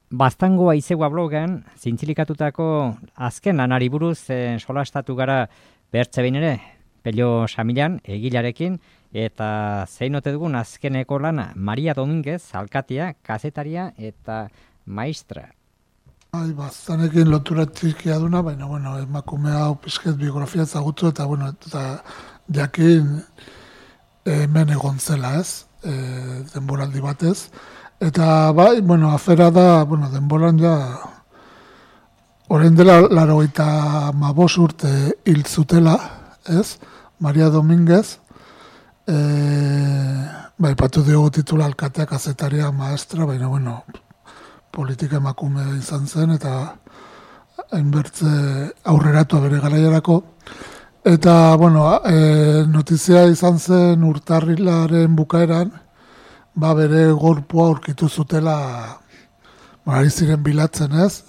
Baztango Aizegua blogan, zintzilikatutako azken lanari buruz solastatu gara bertze behin ere, Pello Samilan, egilarekin, eta zein ote dugun azkeneko lana, Maria Dominguez, alkatea, kazetaria eta maistra. Zanekin lotura txikia duna, baina, emakumea hau pizket biografia ezagutu eta, eta jakin hemen egon zela, ez, denboraldi batez. Eta, afera da, denboran ja, orain dela 95 urte hil zutela, ez, Maria Dominguez, ipatu diogu titula alkatea, kazetaria, maestra, baina, politika emakumea izan zen, eta hainbertze aurreratu bere garaiarako. Eta, notizia izan zen urtarrilaren bukaeran, bere gorpua aurkitu zutela, ari ziren bilatzen ez,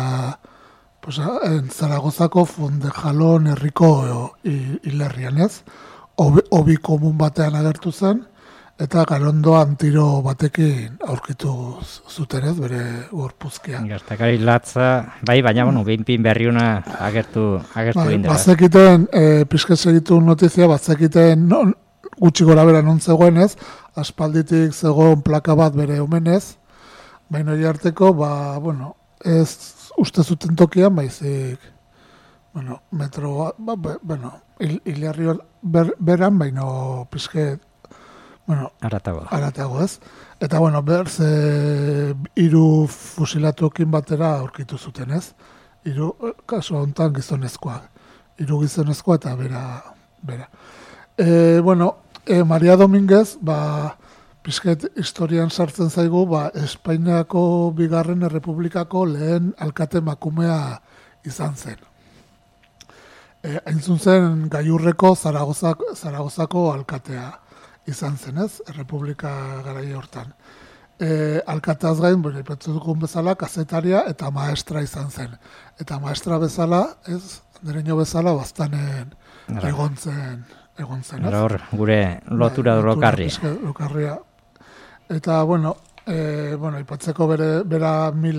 Zaragozako Fondejalon herriko hilerrian ez, hobi komun batean agertu zen, eta garondoan tiro batekin aurkitu zuten ez, bere gorpuzkia. Gertakari latza, baina, behinpin berriuna agertu indela. Bazekiten, pizket segitu notizia, bazekiten gutxi gora bera non zegoen ez, aspalditik zegoen plaka bat bere omenez, baina hori arteko, ez uste zuten tokian, baizik, metro, hilerri beran, baina pizket, aratago ez. Eta, berz, 3 fusilatuekin batera aurkitu zuten ez. 3, kaso honetan gizonezkoa. 3 gizonezkoa eta bera. Maria Dominguez, pizket historian sartzen zaigu, Espainiako Bigarren Errepublikako lehen alkate emakumea izan zen. Hain zen Gailurreko Zaragozako alkatea izan zen, ez, Errepublika garaia hortan. Alkateaz gain, ipatzu dugun bezala, kazetaria eta maestra izan zen. Eta maestra bezala, ez, andereño bezala, baztanen egon zen, ez? Hor, gure lotura lokarria. Eta, ipatzeko bera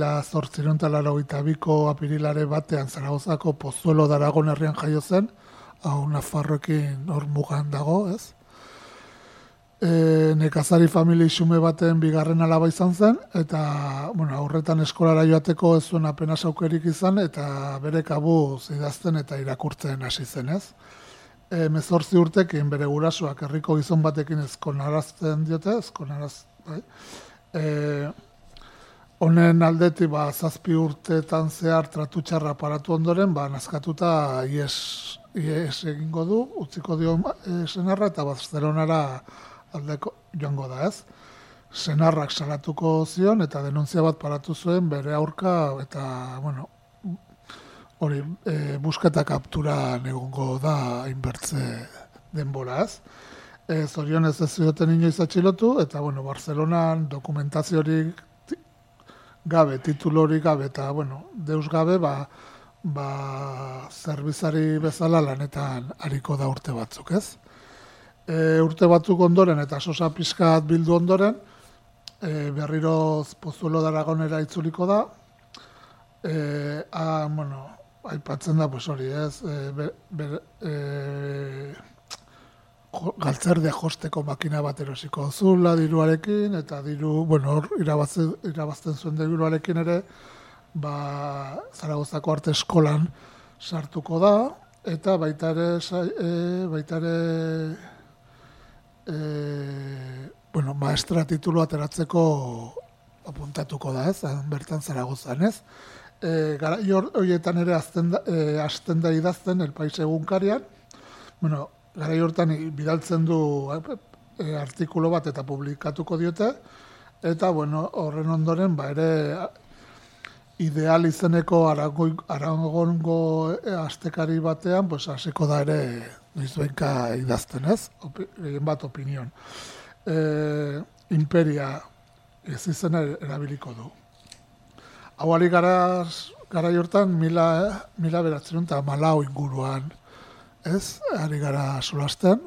1882ko apirilare batean Zaragozako Pozuelo de Aragon herrian jaio zen, hau Nafarroekin hor mugan dago, ez? Nekazari familia xume baten bigarren alaba izan zen, eta aurretan eskolara joateko ez zuen apenas aukerik izan, eta bere kabuz idazten eta irakurtzen hasi zen, ez? 18 urtekin bere gurasoak herriko gizon batekin ezkonarazten diote, honen aldetik 7 urteetan zehar tratu txarra paratu ondoren, nazkatuta ies egingo du, utziko dio senarra eta Barcelonara aldeko joango da, ez? Senarrak salatuko zion eta denuntzia bat paratu zuen bere aurka eta, busketa kaptura egongo da inbertze denbora, ez? Zorionez ez zioten inoiz atxilotu eta, Barcelonan dokumentaziorik gabe, titulorik gabe eta, deus gabe, zerbizari bezala lanetan hariko da urte batzuk, ez? Urte batzuk ondoren eta sosa pixkat bildu ondoren, berriro Pozuelo de Aragonera itzuliko da. Aipatzen da, hori ez, galtzerdea josteko makina bat erosiko zula diruarekin, eta hor irabazten zuen diruarekin ere, Zaragozako arte eskolan sartuko da, eta baita ere maestra titulu ateratzeko apuntatuko da, ez, bertan Zaragozan, ez. Garai horietan ere hasten da idazten El Pais egunkarian, garai hortan bidaltzen du artikulu bat eta publikatuko diote, eta horren ondoren ere ideal izeneko Aragongo astekari batean hasiko da ere noizbenka idazten, ez? Egin bat opinion. Imperia ez izena erabiliko du. Hau ari garai hortan 1914 inguruan, ez? Ari gara solasten,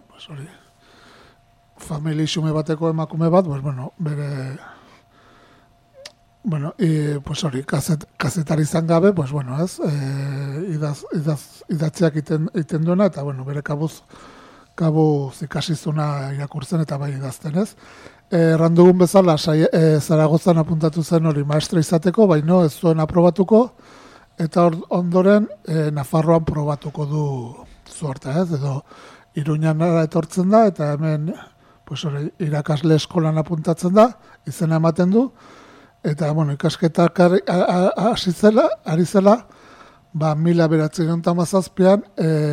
familia xume bateko emakume bat, bere bueno, pues hori, kazetari izan gabe, pues bueno, ez, idatziak iten duena, eta bueno, bere kabuz ikasizuna irakurtzen eta bai idazten, ez. Errandugun bezala, Zaragozan apuntatu zen hori maestra izateko, baino ez zuen aprobatuko, eta ondoren Nafarroan probatuko du zuarta, ez, edo Iruñanara etortzen da, eta hemen pues hori, irakasle eskolan apuntatzen da, izena ematen du, eta bueno, ikasketak ari zela, 1917an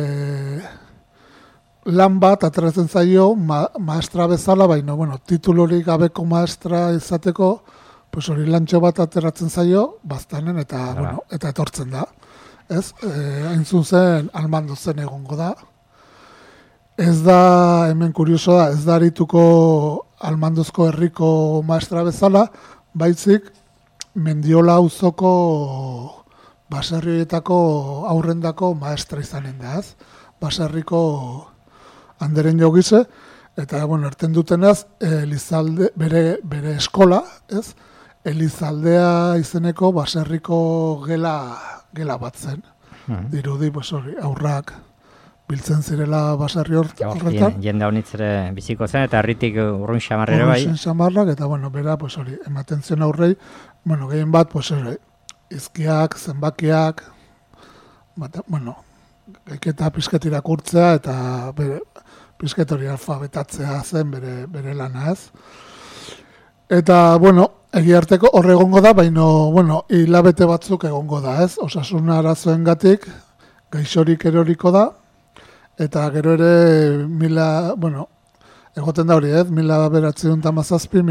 lan bat ateratzen zaio maestra bezala, baina bueno, titulorik gabeko maestra izateko, pues hori lantxo bat ateratzen zaio, baztanen eta bueno, eta etortzen da. Ez, hain zuzen almando zen egongo da. Ez da, hemen kurioso da, ez da arituko almandozko herriko maestra bezala, baizik Mendiola auzoko baserrietako aurrendako maestra izanen da, ez? Baserriko handeren jogize, eta, bueno, erten dutenaz, Elizalde, bere eskola, ez? Elizaldea izeneko baserriko gela bat zen. Dirudi, pues hori, aurrak biltzen zirela baserri horretan. Jende honitz ere biziko zen, eta herritik urruin xamarrere bai. Urruin xamarrak, eta, bueno, bera, pues hori, ematen zion aurrei, bueno, gehien bat, pues hori, izkiak, zenbakiak, bueno, gaiketa pizket irakurtzea, eta pizket hori alfabetatzea zen bere lana, ez. Eta, bueno, egiarteko horre egongo da, baina, bueno, hilabete batzuk egongo da, ez? Osasun arazoengatik gaixorik eroriko da, eta gero ere egoten da hori, ez? 1917,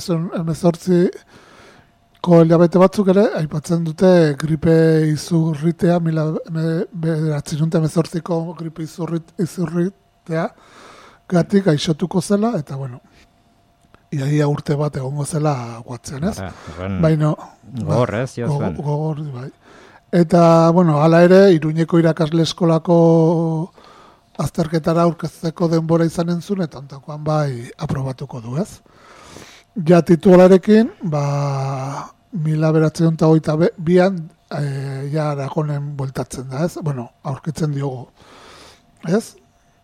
1918ko hilabete batzuk ere, aipatzen dute gripe izurritea, 1918ko gripe izurritea gatik gaixotuko zela, eta, bueno, iaia urte bat egongo zela guatzean, ez? Baina... Gogor, ez? Gogor, bai. Eta, bueno, hala ere, Iruñeko irakasle eskolako azterketara aurkezteko denbora izanen zuen, eta ontakoan bai aprobatuko du, ez? Ja titularekin, 1922an, ja Aragonen bueltatzen da, ez? Bueno, aurkitzen diogu, ez?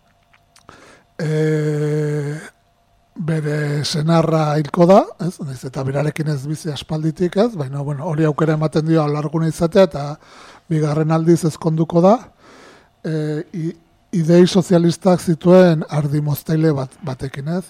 Bere senarra hilko da, ez? Naiz eta berarekin ez bizi aspalditik, ez? Baina, bueno, hori aukera ematen dio alarguna izatea, eta bigarren aldiz ezkonduko da. Idei sozialistak zituen ardi moztaile batekin, ez?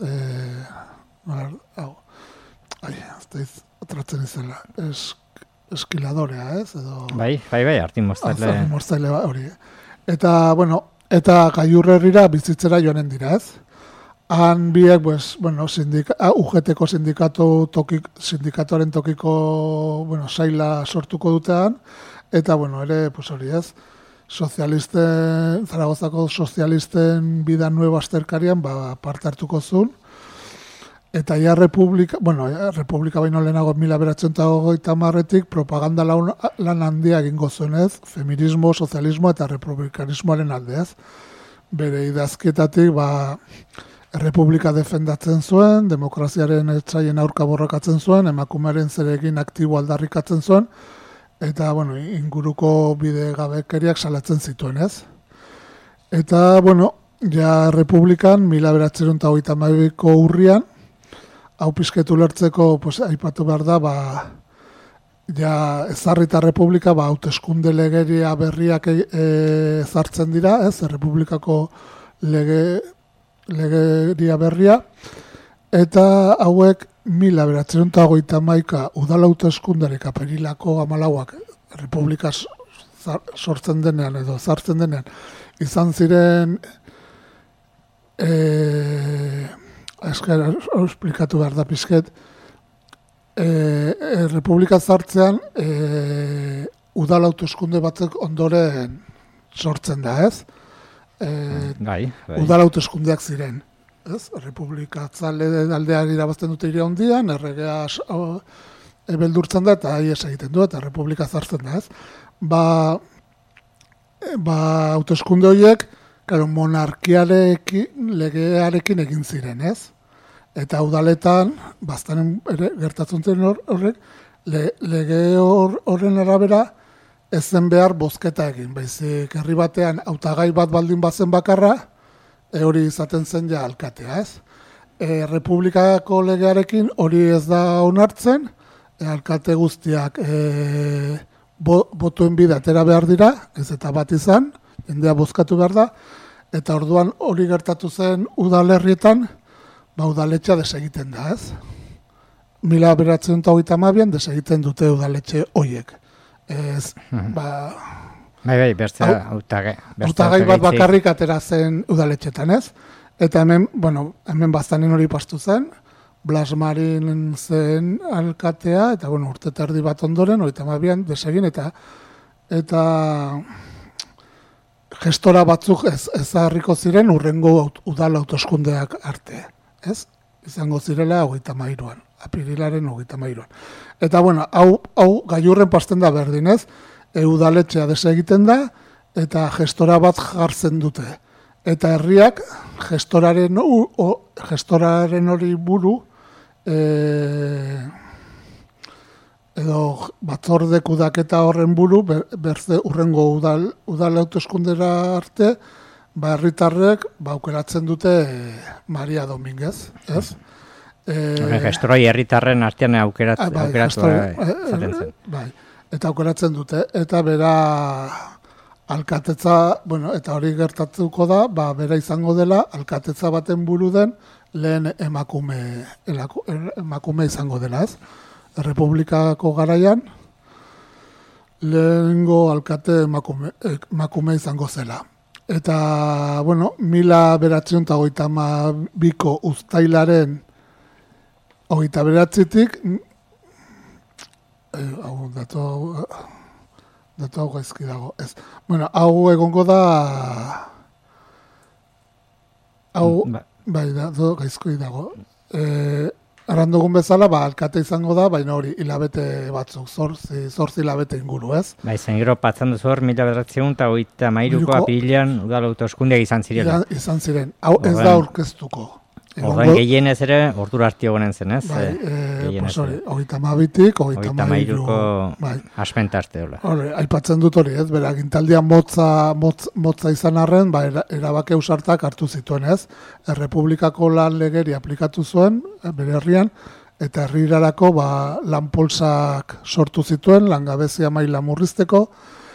Atratzen izela, eskiladorea, ez? Bai, ardi moztaile. Ardi moztaile hori. Eta, bueno, eta Gailurrerrira bizitzera joanen dira, ez? Han biek, UGT-ko sindikatoaren tokiko, saila sortuko dutean, eta, ere, hori ez, Zaragozako sozialisten Vida Nueva azterkarian, parte hartuko zuen, eta ja Republika baino lehenago 1930etik propaganda lan handia egingo zuen, ez, feminismo, sozialismo eta republikanismoaren alde, ez. Bere idazkietatik, Errepublika defendatzen zuen, demokraziaren etsaien aurka borrokatzen zuen, emakumearen zeregin aktibo aldarrikatzen zuen, eta, inguruko bide gabekeriak salatzen zituen, ez? Eta, ja Republikan, 1932ko urrian, hau pizketu lertzeko, aipatu behar da, ja ezarrita Republika, hauteskunde legeria berriak ezartzen dira, ez? Errepublikako legeria berria, eta hauek 1931 udal hauteskunderik apirilako 14ak Republika sortzen denean edo zartzen denean izan ziren esplikatu behar da pizket Republika zartzean udal hauteskunde batzuk ondoren sortzen da, ez? Udal hauteskundeak ziren. Republikatzale aldean irabazten dute ire hondian, erregea beldurtzen da eta aies egiten du, eta Republika zartzen da, ez? Hauteskunde horiek, monarkiarekin, legearekin egin ziren, ez? Eta udaletan, baztanen gertatzen zen horrek, lege horren arabera ez zen behar bozketa egin. Baizik herri batean hautagai bat baldin bazen bakarra, hori izaten zen ja alkatea, ez? Republikako legearekin hori ez da onartzen, alkate guztiak botuen bide atera behar dira, ez eta bat izan, jendea bozkatu behar da, eta orduan hori gertatu zen udalerrietan, udaletxea desegiten da, ez? 1932an desegiten dute udaletxe hoiek. Ez, Bai, bestea hautagai bat bakarrik atera zen udaletxetan, ez? Eta hemen baztanin hori pastu zen, Blas Marin zen alkatea, eta urte eta erdi bat ondoren, 32an desegin, eta gestora batzuk ezarriko ziren urrengo udal hauteskundeak arte, ez? Izango zirela 33an, apirilaren 33an. Eta hau gailurren pasten da berdin, ez? Udaletxea desegiten da, eta gestora bat jartzen dute. Eta herriak gestoraren hori buru, edo batzorde kudaketa horren buru, berze urrengo udal hauteskundera arte, herritarrek aukeratzen dute Maria Dominguez, ez? Gestoroi herritarren artean aukeratu zaten zen. Bai, eta aukeratzen dute, eta bera alkatetza, eta hori gertatuko da, bera izango dela, alkatetza baten buru den, lehen emakume izango dela, ez? Errepublikako garaian, lehengo alkate emakume izango zela. Eta, 1932ko uztailaren 29tik, datu hau gaizki dago, ez. Hau egongo da, datu gaizki dago. Arrandugun bezala, alkate izango da, baina hori hilabete batzuk, zortzi hilabete inguru, ez? Zen gero patzen duzu hor, 1933ko apirilean udal hauteskundeak izan zirela. Izan ziren, hau ez da aurkeztuko. Orduan gehienez ere, ordura arte gonen zen, ez? Bai, 32tik, 33ko aspenta arte dola. Aipatzen dut hori, ez? Bera, gintaldian motza izan arren, erabake ausartak hartu zituen, ez? Errepublikako lan legeri aplikatu zuen, bere herrian, eta herrirarako lanpolsak sortu zituen, langabezia maila murrizteko,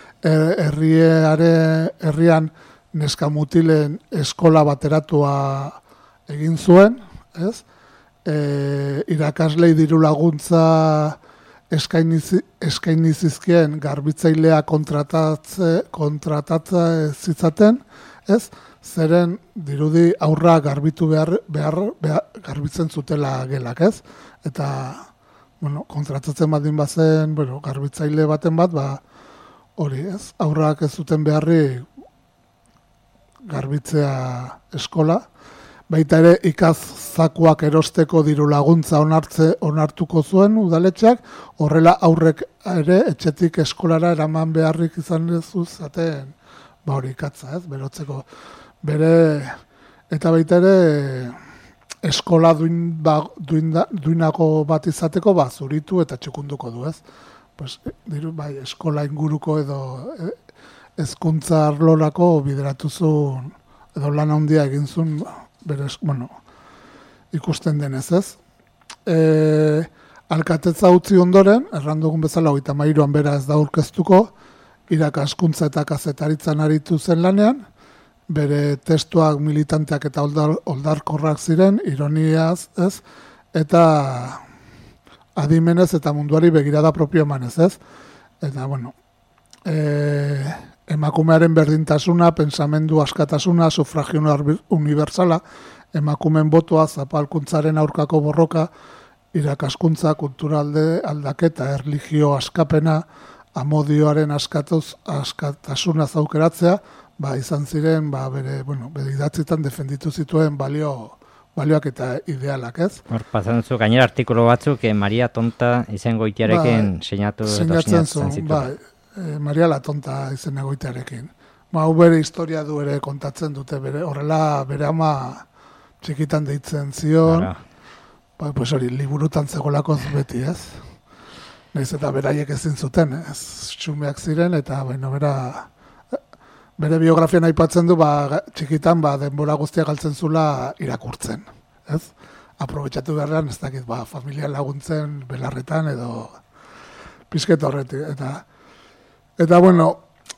herrian neskamutilen eskola bateratua egin zuen, ez? Irakaslei diru laguntza eskaini zizkien garbitzailea kontratatza zitzaten, ez? Zeren dirudi aurra garbitu garbitzen zutela gelak, ez? Eta, kontratatzen badin bazen, garbitzaile baten bat, hori, ez? Aurrak ez zuten beharri garbitzea eskola. Baita ere ikazzakuak erosteko diru laguntza onartuko zuen udaletxeak, horrela aurrek ere etxetik eskolara eraman beharrik izan zaten hori ikatza, ez, berotzeko. Eta baita ere eskola duinako bat izateko zuritu eta txukunduko du, ez. Eskola inguruko edo hezkuntza arlorako bideratu zuen, edo lan handia egin zuen, berez, ikusten denez, ez? Alkatetza utzi ondoren, errandugun bezala 33an bera ez da aurkeztuko, irakaskuntza eta kazetaritzan aritu zen lanean, bere testuak militanteak eta oldarkorrak ziren, ironiaz, ez? Eta adimenez eta munduari begirada propio emanez, ez? Eta, emakumearen berdintasuna, pensamendu askatasuna, sufragio universala, emakumeen botoa, zapalkuntzaren aurkako borroka, irakaskuntza, kulturalde aldaketa, erlijio askapena, amodioaren askatasuna zaukeratzea, izan ziren, bere idatzitan defenditu zituen balioak eta idealak, ez? Hor, pasan dutzu, gainera artikulu batzuk, Maria Tonta izango itiarekin sinatzen zituen. Maria la Tonta izen egoitearekin. Hau bere historia du ere kontatzen dute, horrela bere ama txikitan deitzen zion, hori liburutan zegolakoz beti, ez? nahiz eta beraiek ezin zuten, ez xumeak ziren, eta bere biografian aipatzen du, txikitan denbora guztia galtzen zula irakurtzen, ez? Aprobetxatu beharrean, ez dakit, familia laguntzen, belarretan, edo pizket horretik, eta bueno,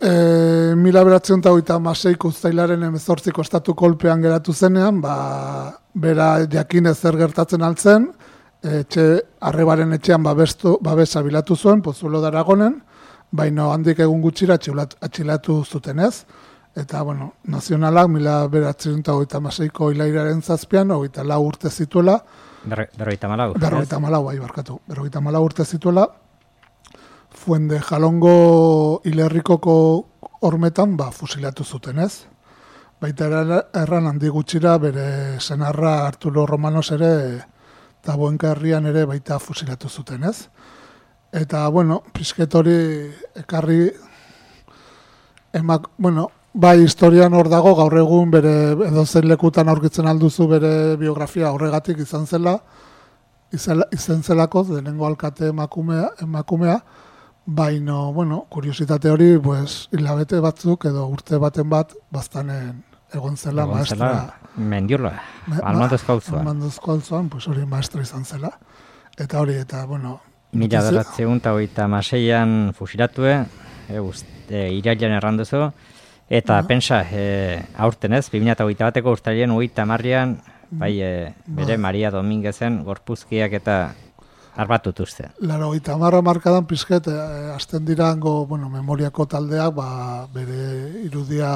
1936 uztailaren 18 estatu kolpean geratu zenean, bera jakin zer gertatzen altzen, arrebaren etxean babesa bilatu zuen, Pozuelo de Aragonen, baina handik egun gutxira atxilatu zuten ez, eta, bueno, nazionalak 1936ko hilairaren zazpian, 24 urte zituela, 54 urte zituela, Fuende Jalongo Ilerrikoko hormetan fusilatu zuten ez. Baita erran handi gutxira bere senarra Arturo Romanos ere eta Boenka herrian ere baita fusilatu zuten ez. Eta, bueno, pizket hori ekarri bai historian hor dago, gaur egun bere edozein lekutan aurkitzen alduzu bere biografia horregatik izan zelako, denengo alkate emakumea, baina, bueno, kuriositate hori, hilabete batzuk edo urte baten baztanen egon zela maestra. Mendiurla, Almandozko auzoan. Almandozko auzoan, hori maestra izan zela. Eta hori, eta, bueno... 1936an fusilatue, irailean erranduzu, eta pensa, aurten ez, 2021ko urtailean 30an, bere Maria Dominguezen gorpuzkiak eta arbatutuzte. 80 markadan pizket, hasten dirango, memoriako taldeak, bere irudia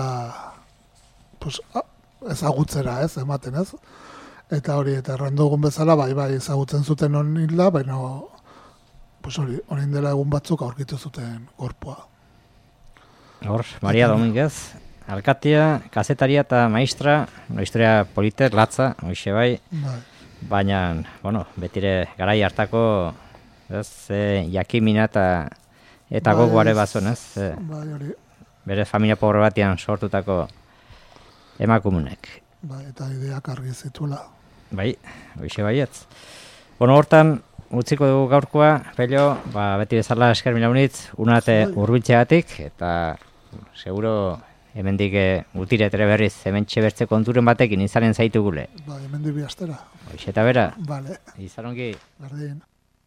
ezagutzera ez, ematen ez. Eta hori, eta errandugun bezala, bai, ezagutzen zuten hon hilda, baina, hori, honin dela egun batzuk aurkitu zuten gorpua. Hor, Maria Dominguez, alkatia, kazetaria eta maistra, historia politer, latza, hoxe bai, baina, betire garai hartako, jakimina eta gogoare bazuen, ez? Bere familia pobre batian sortutako emakumenek. Eta ideak argi zituela. Bai, hoxe baietz. Hortan, utziko dugu gaurkoa, Pello, beti bezala esker mila unitz, unate urbiltzeagatik, eta seguro hemendik gutiretere berriz, hementxe bertze konturen batekin izanen zaitu gule. Hemendik bi astera. Hoxe eta bera. Vale. Izan ongi. Berdin.